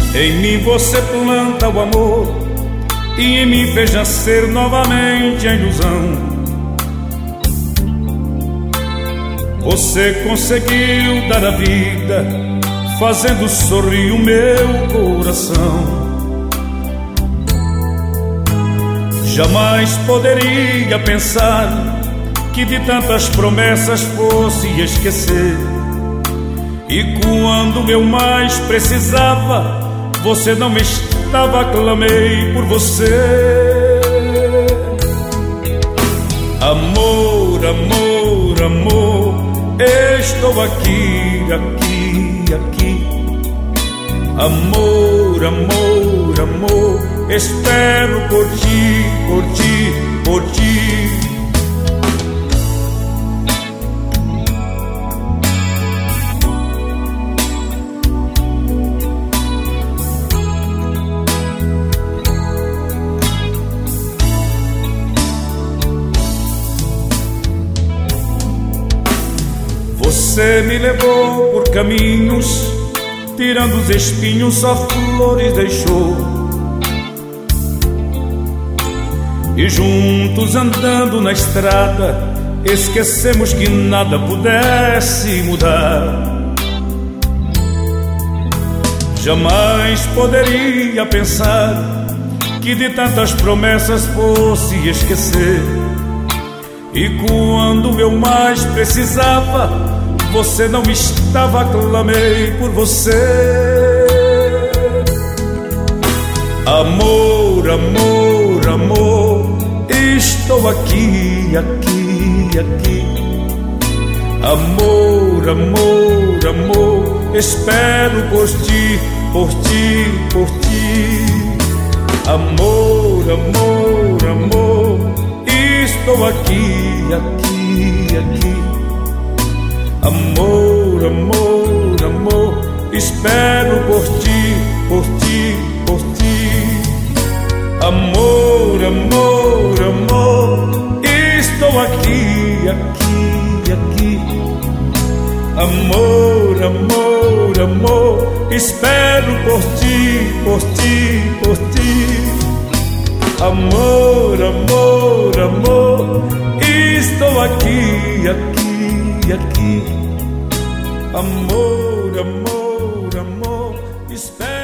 Em mim você planta o amor e em mim fez nascer novamente a ilusão. Você conseguiu dar a vida, fazendo sorrir o meu coração. Jamais poderia pensar que de tantas promessas fosse esquecer. E quando eu mais precisava, você não estava, clamei por você. Amor, amor, amor, estou aqui, aqui, aqui. Amor, amor, amor, espero por ti, por ti, por ti. Você me levou por caminhos, tirando os espinhos, só flores deixou. E juntos andando na estrada, esquecemos que nada pudesse mudar. Jamais poderia pensar que de tantas promessas fosse esquecer. E quando eu mais precisava, você não estava, clamei por você. Amor, amor, amor, estou aqui, aqui, aqui. Amor, amor, amor, espero por ti, por ti, por ti. Amor, amor, amor, estou aqui, aqui, aqui. Amor, amor, amor, espero por ti, por ti, por ti. Amor, amor, amor, estou aqui, aqui, aqui. Amor, amor, amor, espero por ti, por ti, por ti. Amor, amor, amor, estou aqui, aqui, aqui. Amor, amor, amor, espero.